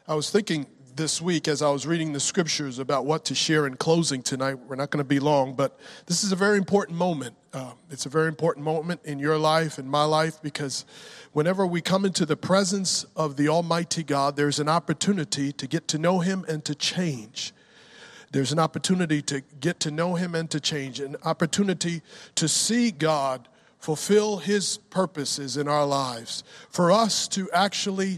I was thinking this week as I was reading the scriptures about what to share in closing tonight. We're not going to be long, but this is a very important moment. It's a very important moment in your life and my life, because whenever we come into the presence of the Almighty God, there's an opportunity to get to know Him and to change. There's an opportunity to get to know Him and to change, an opportunity to see God fulfill His purposes in our lives, for us to actually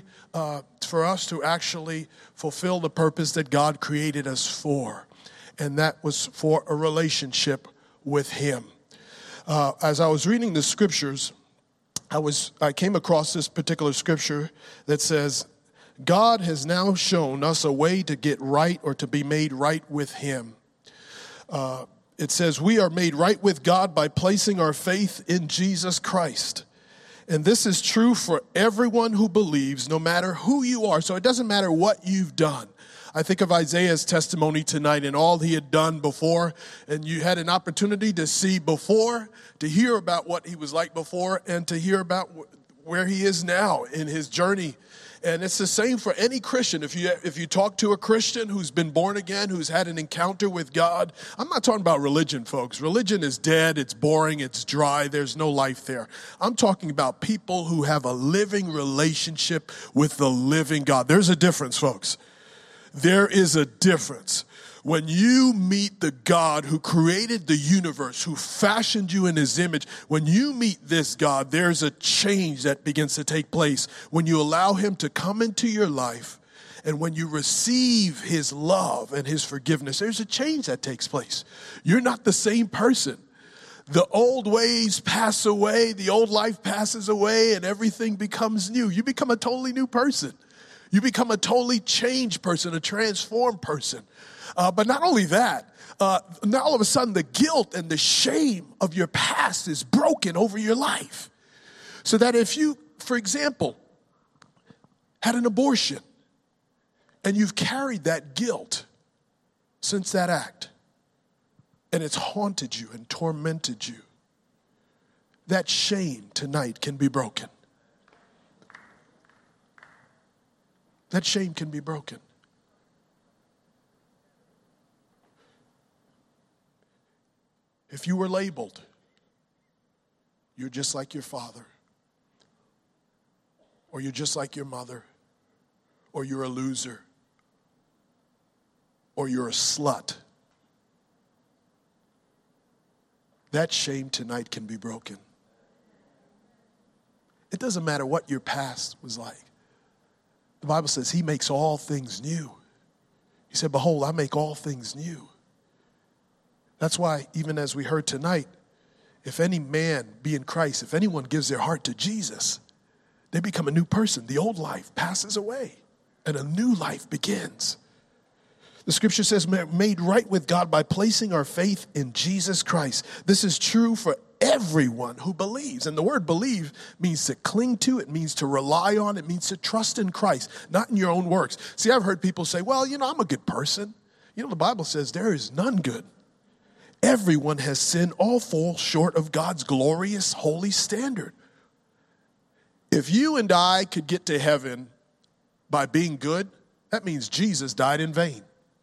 fulfill the purpose that God created us for, and that was for a relationship with Him. As I was reading the scriptures, I came across this particular scripture that says, God has now shown us a way to get right or to be made right with Him. It says, we are made right with God by placing our faith in Jesus Christ. And this is true for everyone who believes, no matter who you are. So it doesn't matter what you've done. I think of Isaiah's testimony tonight and all he had done before. And you had an opportunity to see before, to hear about what he was like before, and to hear about where he is now in his journey. And it's the same for any Christian. If you talk to a Christian who's been born again, who's had an encounter with God, I'm not talking about religion, folks. Religion is dead, it's boring, it's dry, there's no life there. I'm talking about people who have a living relationship with the living God. There's a difference, folks. There is a difference. When you meet the God who created the universe, who fashioned you in His image, when you meet this God, there's a change that begins to take place when you allow Him to come into your life, and when you receive His love and His forgiveness, there's a change that takes place. You're not the same person. The old ways pass away, the old life passes away, and everything becomes new. You become a totally new person. You become a totally changed person, a transformed person. But not only that, now all of a sudden the guilt and the shame of your past is broken over your life. So that if you, for example, had an abortion and you've carried that guilt since that act, and it's haunted you and tormented you, that shame tonight can be broken. That shame can be broken. If you were labeled, you're just like your father, or you're just like your mother, or you're a loser, or you're a slut, that shame tonight can be broken. It doesn't matter what your past was like. The Bible says He makes all things new. He said, behold, I make all things new. That's why, even as we heard tonight, if any man be in Christ, if anyone gives their heart to Jesus, they become a new person. The old life passes away and a new life begins. The scripture says, made right with God by placing our faith in Jesus Christ. This is true for everyone who believes. And the word believe means to cling to, it means to rely on, it means to trust in Christ, not in your own works. See, I've heard people say, well, I'm a good person. The Bible says there is none good. Everyone has sinned, all fall short of God's glorious, holy standard. If you and I could get to heaven by being good, that means Jesus died in vain.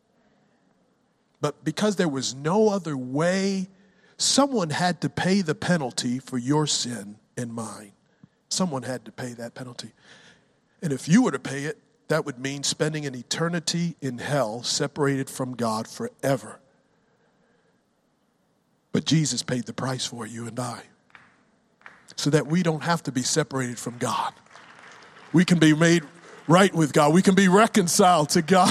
But because there was no other way, someone had to pay the penalty for your sin and mine. Someone had to pay that penalty. And if you were to pay it, that would mean spending an eternity in hell, separated from God forever. But Jesus paid the price for you and I, so that we don't have to be separated from God. We can be made right with God. We can be reconciled to God.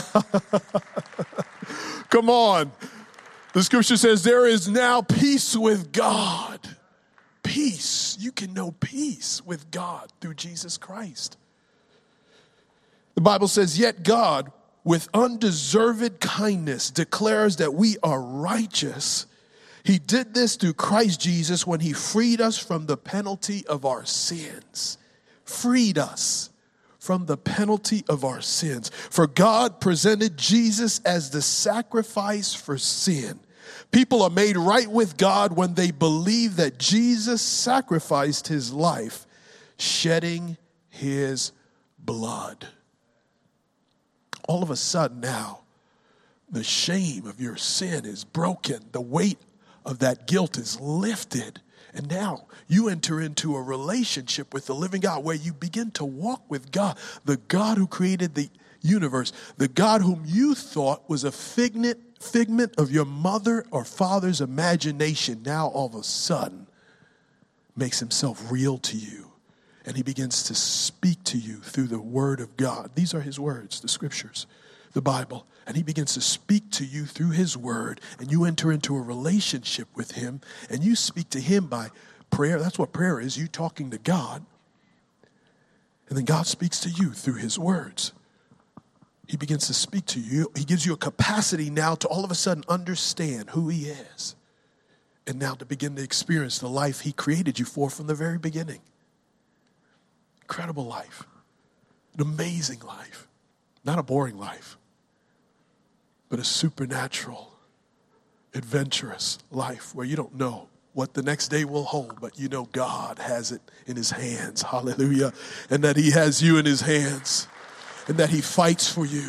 Come on. The scripture says there is now peace with God. Peace. You can know peace with God through Jesus Christ. The Bible says, yet God, with undeserved kindness, declares that we are righteous. He did this through Christ Jesus when He freed us from the penalty of our sins. Freed us from the penalty of our sins. For God presented Jesus as the sacrifice for sin. People are made right with God when they believe that Jesus sacrificed His life, shedding His blood. all of a sudden now, the shame of your sin is broken. The weight of that guilt is lifted. And now you enter into a relationship with the living God where you begin to walk with God, the God who created the universe, the God whom you thought was a figment of your mother or father's imagination. Now all of a sudden makes himself real to you. And he begins to speak to you through the word of God. These are his words, the scriptures, the Bible. And he begins to speak to you through his word. And you enter into a relationship with him. And you speak to him by prayer. That's what prayer is, you talking to God. And then God speaks to you through his words. He begins to speak to you. He gives you a capacity now to all of a sudden understand who he is. And now to begin to experience the life he created you for from the very beginning. Incredible life. An amazing life. Not a boring life, but a supernatural, adventurous life where you don't know what the next day will hold, but you know God has it in his hands. Hallelujah. And that he has you in his hands and that he fights for you.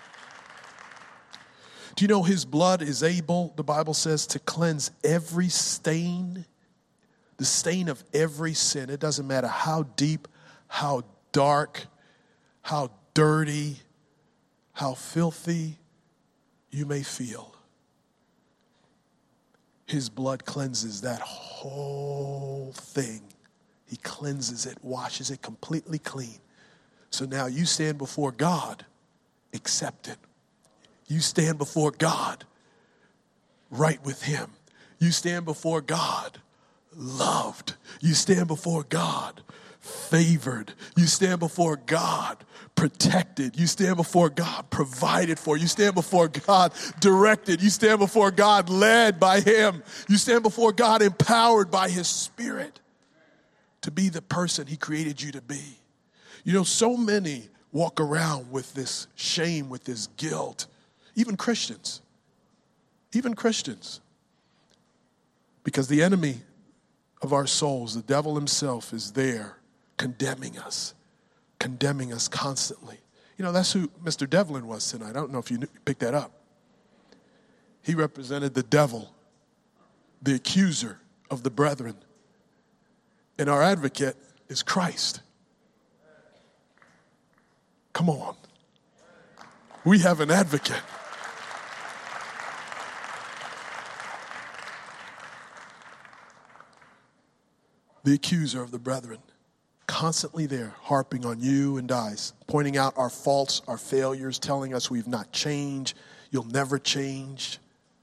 Do you know his blood is able, the Bible says, to cleanse every stain, the stain of every sin. It doesn't matter how deep, how dark, how dirty, how filthy you may feel. His blood cleanses that whole thing. He cleanses it, washes it completely clean. So now you stand before God accepted. You stand before God right with him. You stand before God loved. You stand before God favored. You stand before God protected. You stand before God provided for. You stand before God directed. You stand before God led by him. You stand before God empowered by his Spirit to be the person he created you to be. You know, so many walk around with this shame, with this guilt. Even Christians. Because the enemy of our souls, the devil himself, is there condemning us constantly. You know, that's who Mr. Devlin was tonight. I don't know if you picked that up. He represented the devil, the accuser of the brethren. And our advocate is Christ. Come on. We have an advocate. The accuser of the brethren, constantly there, harping on you and I, pointing out our faults, our failures, telling us we've not changed, you'll never change.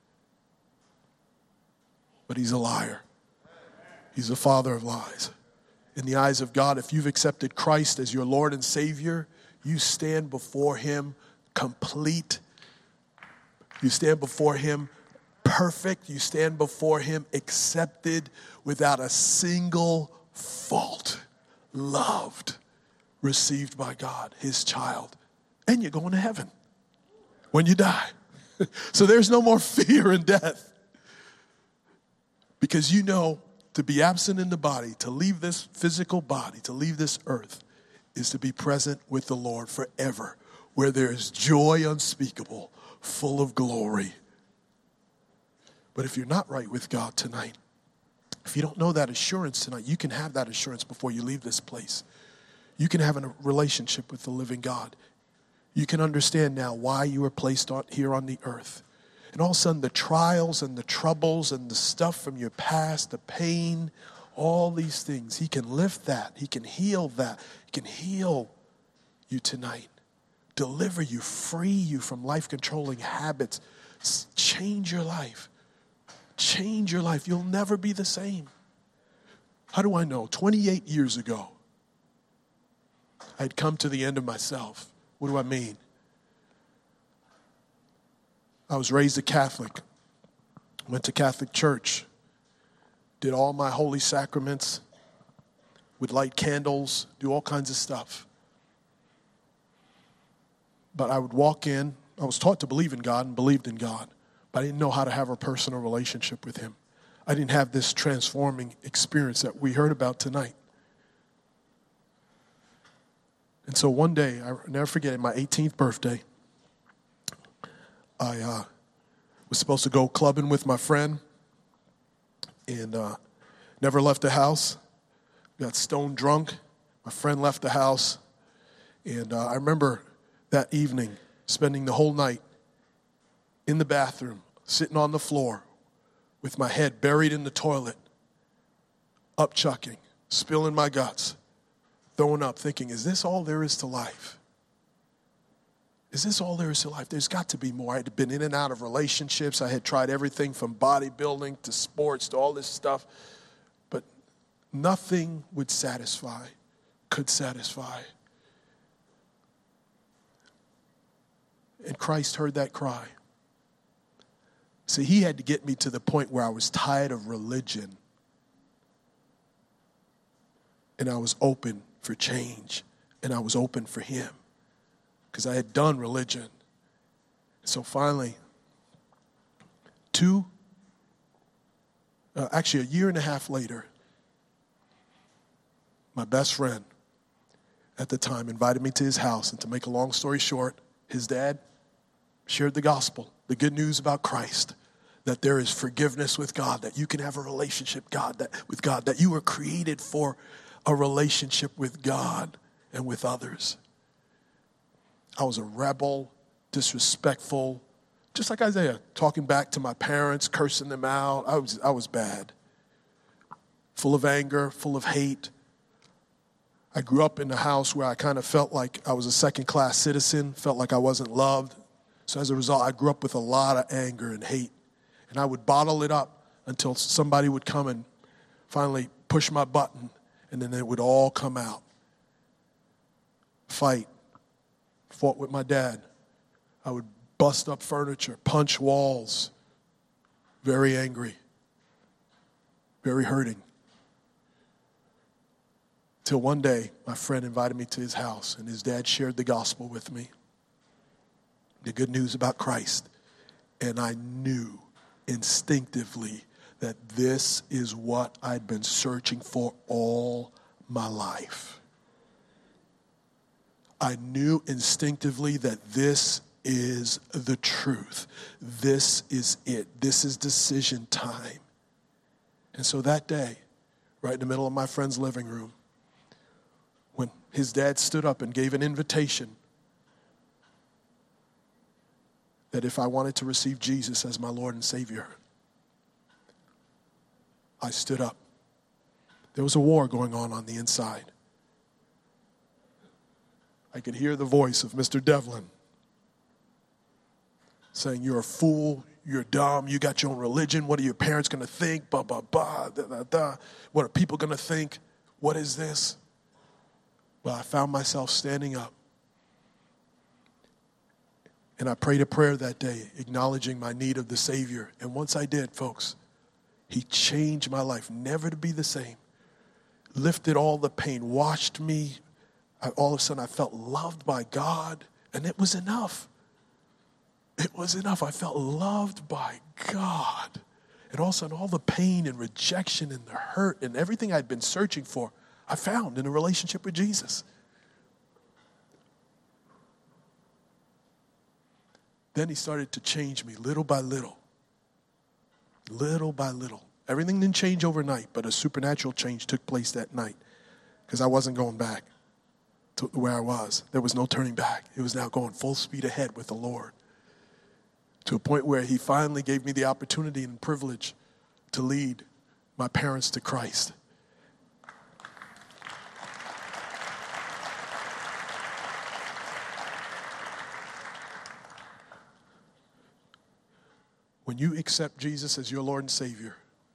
But he's a liar. He's a father of lies. In the eyes of God, if you've accepted Christ as your Lord and Savior, you stand before him complete. You stand before him perfect. You stand before him accepted without a single fault. Loved, received by God, his child. And you're going to heaven when you die. So there's no more fear in death. Because you know to be absent in the body, to leave this physical body, to leave this earth, is to be present with the Lord forever, where there is joy unspeakable, full of glory. But if you're not right with God tonight, if you don't know that assurance tonight, you can have that assurance before you leave this place. You can have a relationship with the living God. You can understand now why you were placed here on the earth. And all of a sudden, the trials and the troubles and the stuff from your past, the pain, all these things, he can lift that. He can heal that. He can heal you tonight. Deliver you, free you from life-controlling habits. Change your life. Change your life. You'll never be the same. How do I know? 28 years ago, I'd come to the end of myself. What do I mean? I was raised a Catholic, went to Catholic church, did all my holy sacraments, would light candles, do all kinds of stuff. But I would walk in, I was taught to believe in God and believed in God, but I didn't know how to have a personal relationship with him. I didn't have this transforming experience that we heard about tonight. And so one day, I'll never forget it, my 18th birthday, I was supposed to go clubbing with my friend and never left the house. Got stone drunk. My friend left the house. And I remember that evening spending the whole night in the bathroom, sitting on the floor with my head buried in the toilet, upchucking, spilling my guts, throwing up, thinking, is this all there is to life? Is this all there is to life? There's got to be more. I had been in and out of relationships. I had tried everything from bodybuilding to sports to all this stuff. But nothing would satisfy, could satisfy. And Christ heard that cry. See, he had to get me to the point where I was tired of religion. And I was open for change. And I was open for him. Because I had done religion. So finally, actually a year and a half later, my best friend at the time invited me to his house. And to make a long story short, his dad shared the gospel, the good news about Christ, that there is forgiveness with God, that you can have a relationship with God, that you were created for a relationship with God and with others. I was a rebel, disrespectful, just like Isaiah, talking back to my parents, cursing them out. I was bad, full of anger, full of hate. I grew up in a house where I kind of felt like I was a second-class citizen, felt like I wasn't loved. So as a result, I grew up with a lot of anger and hate. And I would bottle it up until somebody would come and finally push my button, and then it would all come out. Fought with my dad. I would bust up furniture, punch walls. Very angry. Very hurting. Till one day, my friend invited me to his house, and his dad shared the gospel with me. The good news about Christ. And I knew instinctively that this is what I'd been searching for all my life. I knew instinctively that this is the truth. This is it. This is decision time. And so that day, right in the middle of my friend's living room, when his dad stood up and gave an invitation that if I wanted to receive Jesus as my Lord and Savior, I stood up. There was a war going on the inside. I could hear the voice of Mr. Devlin saying, you're a fool, you're dumb, you got your own religion, what are your parents going to think, blah, blah, blah, da, da, da. What are people going to think? What is this? Well, I found myself standing up. And I prayed a prayer that day, acknowledging my need of the Savior. And once I did, folks, he changed my life, never to be the same. Lifted all the pain, washed me. All of a sudden, I felt loved by God, and it was enough. It was enough. I felt loved by God. And all of a sudden, all the pain and rejection and the hurt and everything I'd been searching for, I found in a relationship with Jesus. Then he started to change me little by little. Little by little. Everything didn't change overnight, but a supernatural change took place that night because I wasn't going back to where I was. There was no turning back. It was now going full speed ahead with the Lord to a point where he finally gave me the opportunity and privilege to lead my parents to Christ. When you accept Jesus as your Lord and Savior,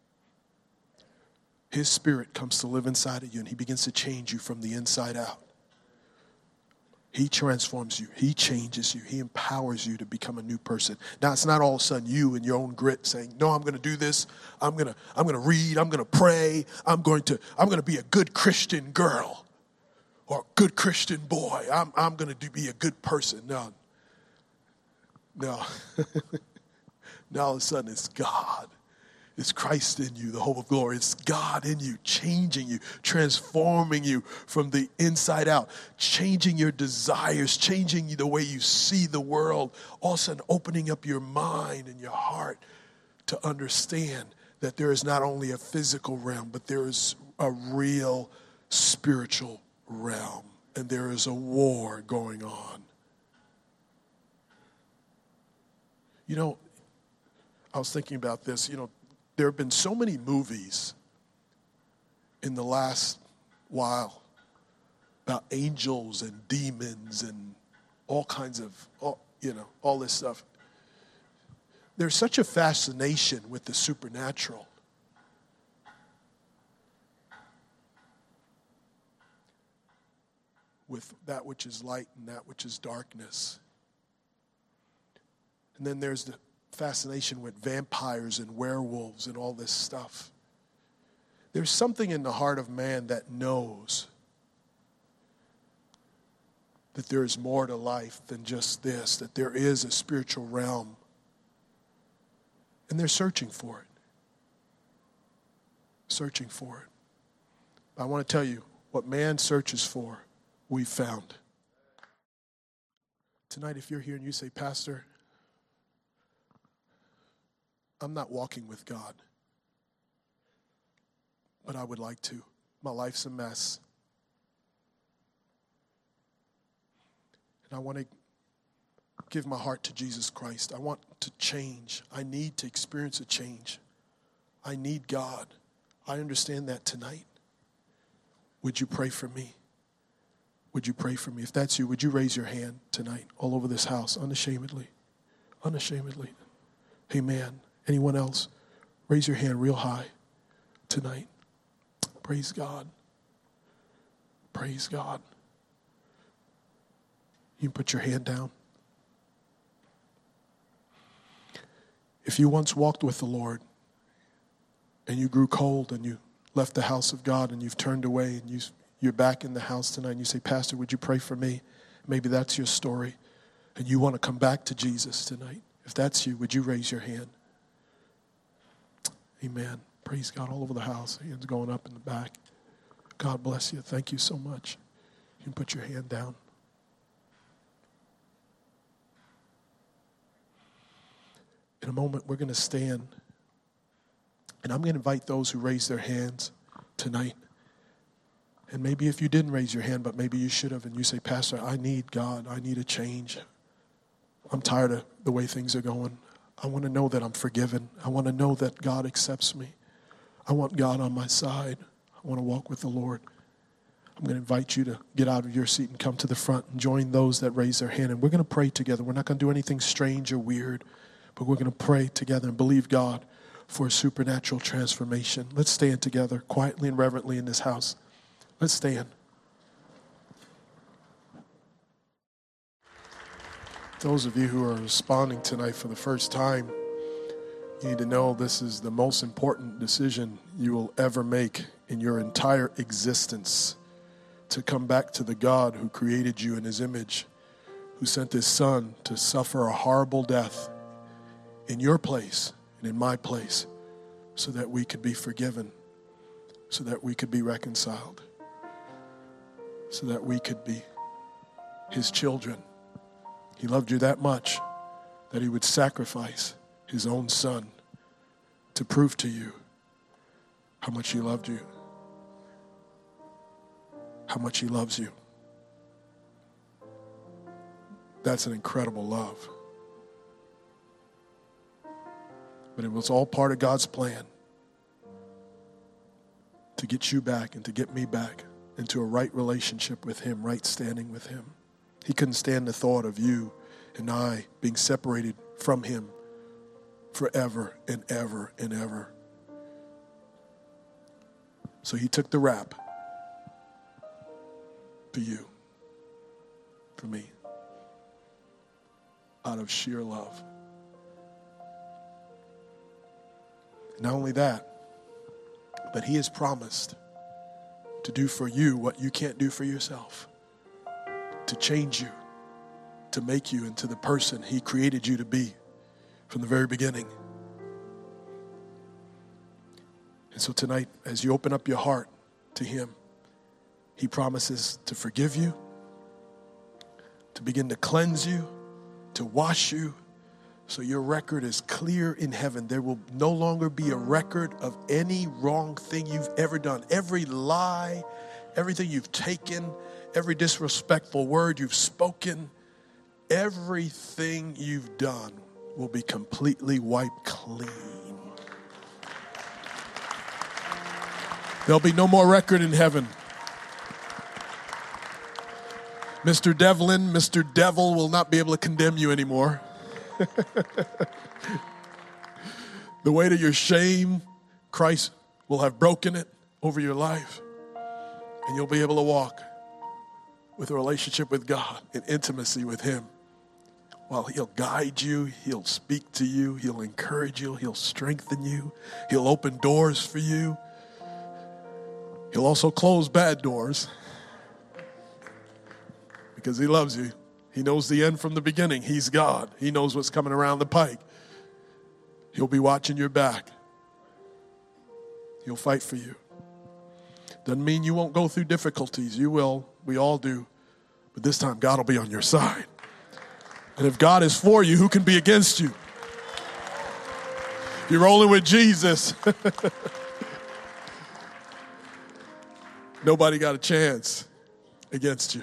his Spirit comes to live inside of you and he begins to change you from the inside out. He transforms you. He changes you. He empowers you to become a new person. Now, it's not all of a sudden you and your own grit saying, no, I'm going to do this. I'm going to read. I'm going to pray. I'm going to be a good Christian girl or a good Christian boy. I'm going to be a good person. No. Now, all of a sudden, it's God. It's Christ in you, the hope of glory. It's God in you, changing you, transforming you from the inside out, changing your desires, changing the way you see the world, all of a sudden opening up your mind and your heart to understand that there is not only a physical realm, but there is a real spiritual realm, and there is a war going on. You know, I was thinking about this. You know, there have been so many movies in the last while about angels and demons and all kinds of, all this stuff. There's such a fascination with the supernatural. With that which is light and that which is darkness. And then there's the fascination with vampires and werewolves and all this stuff. There's something in the heart of man that knows that there is more to life than just this, that there is a spiritual realm. And they're searching for it. Searching for it. I want to tell you, what man searches for, we've found. Tonight, if you're here and you say, Pastor, I'm not walking with God, but I would like to. My life's a mess. And I want to give my heart to Jesus Christ. I want to change. I need to experience a change. I need God. I understand that tonight. Would you pray for me? Would you pray for me? If that's you, would you raise your hand tonight all over this house, unashamedly? Unashamedly. Amen. Anyone else? Raise your hand real high tonight. Praise God. Praise God. You can put your hand down. If you once walked with the Lord and you grew cold and you left the house of God and you've turned away and you're back in the house tonight and you say, Pastor, would you pray for me? Maybe that's your story and you want to come back to Jesus tonight. If that's you, would you raise your hand? Amen. Praise God. All over the house. Hands going up in the back. God bless you. Thank you so much. You can put your hand down. In a moment, we're going to stand. And I'm going to invite those who raise their hands tonight. And maybe if you didn't raise your hand, but maybe you should have, and you say, Pastor, I need God. I need a change. I'm tired of the way things are going. I want to know that I'm forgiven. I want to know that God accepts me. I want God on my side. I want to walk with the Lord. I'm going to invite you to get out of your seat and come to the front and join those that raise their hand. And we're going to pray together. We're not going to do anything strange or weird, but we're going to pray together and believe God for a supernatural transformation. Let's stand together quietly and reverently in this house. Let's stand. Those of you who are responding tonight for the first time, you need to know this is the most important decision you will ever make in your entire existence, to come back to the God who created you in his image, who sent his son to suffer a horrible death in your place and in my place so that we could be forgiven, so that we could be reconciled, so that we could be his children. He loved you that much that he would sacrifice his own son to prove to you how much he loved you, how much he loves you. That's an incredible love. But it was all part of God's plan to get you back and to get me back into a right relationship with him, right standing with him. He couldn't stand the thought of you and I being separated from him forever and ever and ever. So he took the rap for you, for me, out of sheer love. Not only that, but he has promised to do for you what you can't do for yourself, to change you, to make you into the person he created you to be from the very beginning. And so tonight, as you open up your heart to him, he promises to forgive you, to begin to cleanse you, to wash you, so your record is clear in heaven. There will no longer be a record of any wrong thing you've ever done. Every lie, everything you've taken, every disrespectful word you've spoken, everything you've done will be completely wiped clean. There'll be no more record in heaven. Mr. Devlin, Mr. Devil will not be able to condemn you anymore. The weight of your shame, Christ will have broken it over your life. And you'll be able to walk with a relationship with God, in intimacy with him. While he'll guide you, he'll speak to you, he'll encourage you, he'll strengthen you, he'll open doors for you. He'll also close bad doors because he loves you. He knows the end from the beginning. He's God. He knows what's coming around the pike. He'll be watching your back. He'll fight for you. Doesn't mean you won't go through difficulties. You will. We all do. But this time, God will be on your side. And if God is for you, who can be against you? You're rolling with Jesus. Nobody got a chance against you.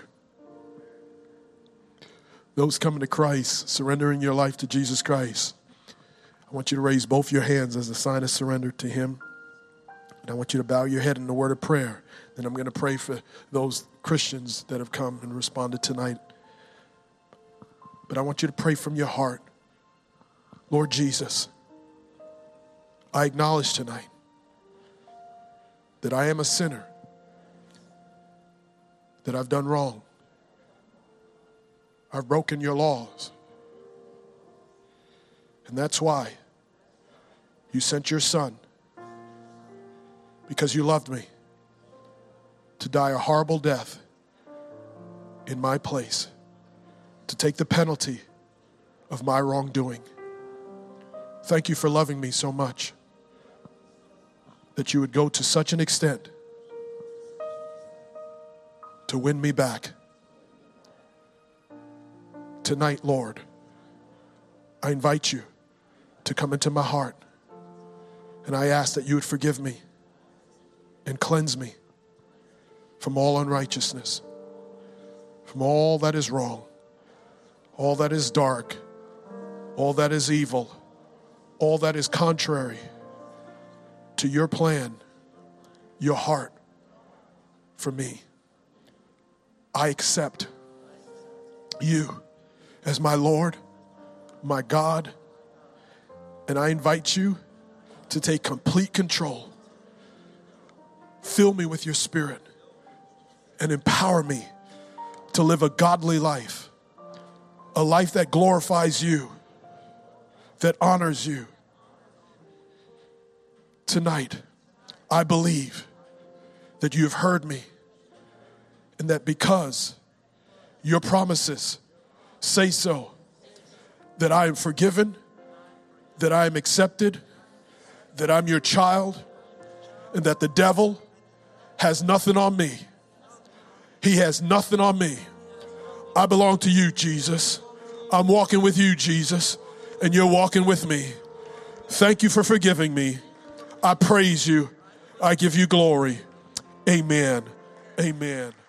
Those coming to Christ, surrendering your life to Jesus Christ, I want you to raise both your hands as a sign of surrender to him. And I want you to bow your head in the word of prayer. Then I'm going to pray for those Christians that have come and responded tonight. But I want you to pray from your heart. Lord Jesus, I acknowledge tonight that I am a sinner, that I've done wrong. I've broken your laws. And that's why you sent your son, because you loved me, to die a horrible death in my place, to take the penalty of my wrongdoing. Thank you for loving me so much that you would go to such an extent to win me back. Tonight, Lord, I invite you to come into my heart, and I ask that you would forgive me and cleanse me from all unrighteousness, from all that is wrong, all that is dark, all that is evil, all that is contrary to your plan, your heart for me. I accept you as my Lord, my God, and I invite you to take complete control. Fill me with your Spirit and empower me to live a godly life, a life that glorifies you, that honors you. Tonight, I believe that you have heard me, and that because your promises say so, that I am forgiven, that I am accepted, that I'm your child, and that the devil has nothing on me. He has nothing on me. I belong to you, Jesus. I'm walking with you, Jesus, and you're walking with me. Thank you for forgiving me. I praise you. I give you glory. Amen. Amen.